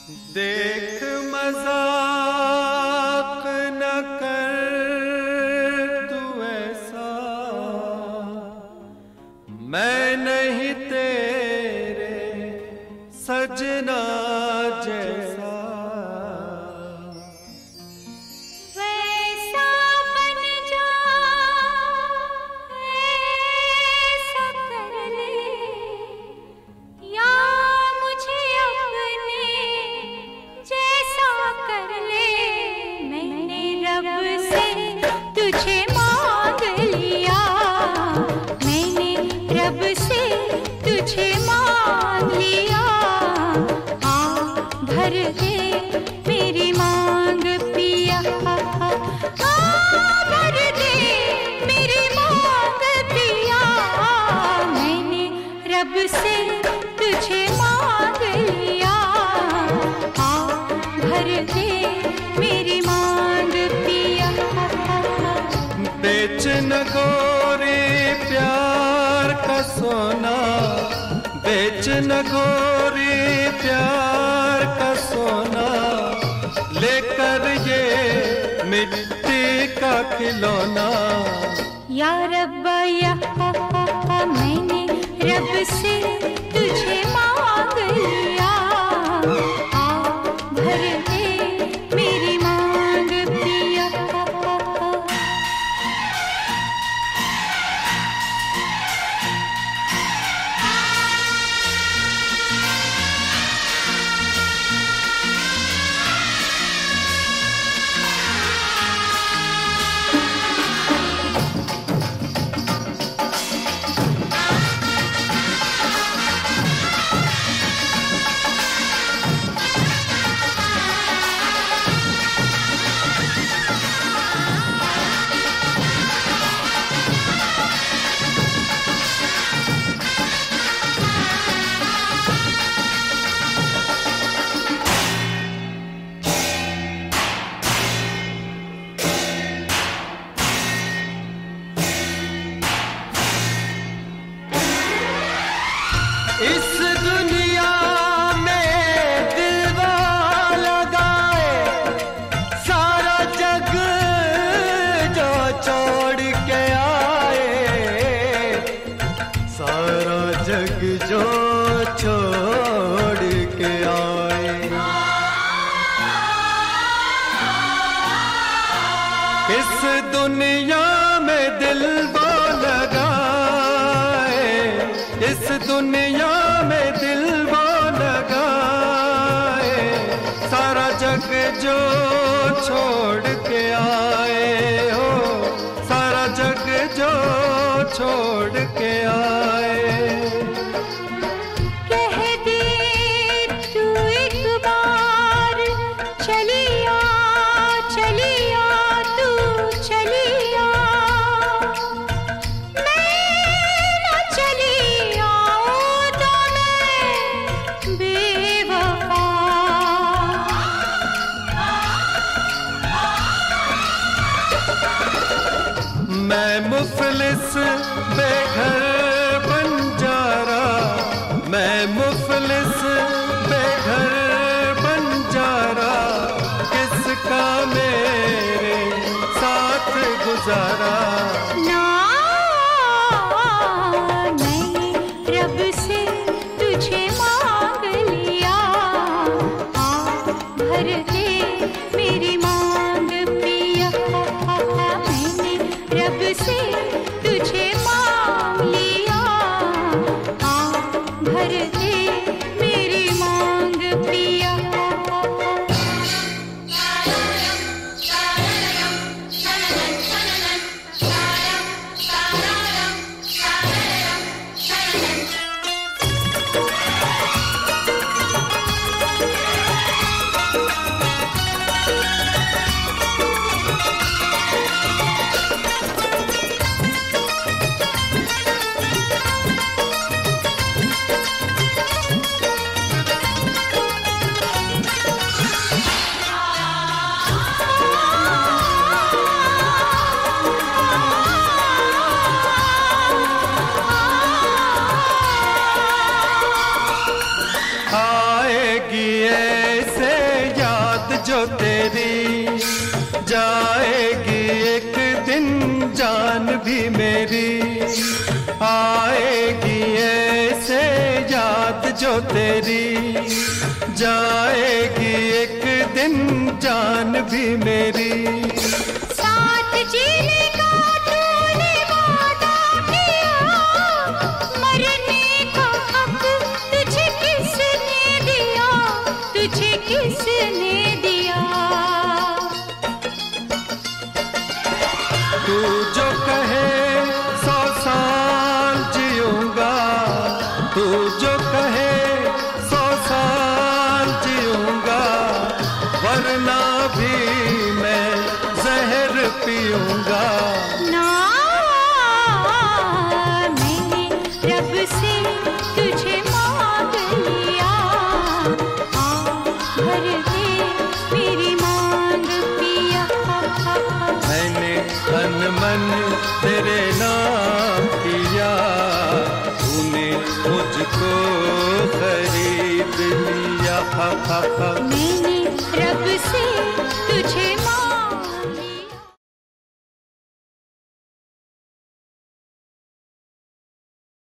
देख मजाक न कर तू ऐसा, मैं नहीं तेरे सजना जैसा। वैसा बन जा, ऐसा कर ले, या मुझे अपने जैसा कर ले। मैंने रब से तुझे मांग लिया, मैंने रब से तुझे मांग लिया। आ भर दे मेरी मांग पिया, आ भर दे मेरी मांग पिया। मैंने रब से तुझे मांग लिया, आ भर दे मेरी मांग पिया। बेच न गोरे प्यार का सोना, बेच न गोरे प्यार का सोना, लेकर ये मिट्टी का खिलौना। या रब्बा या मैंने रब से तुझे मांग लिया, आ भर दे मेरी मांग पिया। इस दुनिया में दिलवा लगाए, सारा जग जो छोड़ के आए, सारा जग जो छोड़ के आए। इस दुनिया में दिलवा लगाए, इस दुनिया में दिल वो लगाए, सारा जग जो छोड़ के आए हो, सारा जग जो छोड़ के आए। कह दे तू एक बार चलिया, चलिया तू चलिया, मैं मुफलिस बेघर बंजारा, मैं मुफलिस बेघर बंजारा, किसका मेरे साथ गुजारा। ना मैंने रब से तुझे मांग लिया, आ भर दे मेरी मांग पिया। मैंने रब से तुझे मांग लिया, आ भर दे मेरी मांग पिया। तेरी, जाएगी एक दिन जान भी मेरी, आएगी ऐसे याद जो तेरी, जाएगी एक दिन जान भी मेरी। साथ जीने का तूने वादा किया, मरने का हक तुझे किसने दिया, तुझे किसने दिया। तू जो कहे 100 साल जीऊंगा, तू जो कहे 100 साल जीऊंगा, वरना भी मैं जहर पीऊंगा। ना मैंने रब से तुझे मांग लिया, भर दे मेरी मांग पिया। मैंने तन मन तेरे नाम किया, तूने मुझको खरीद लिया। मैंने रब से तुझे मांग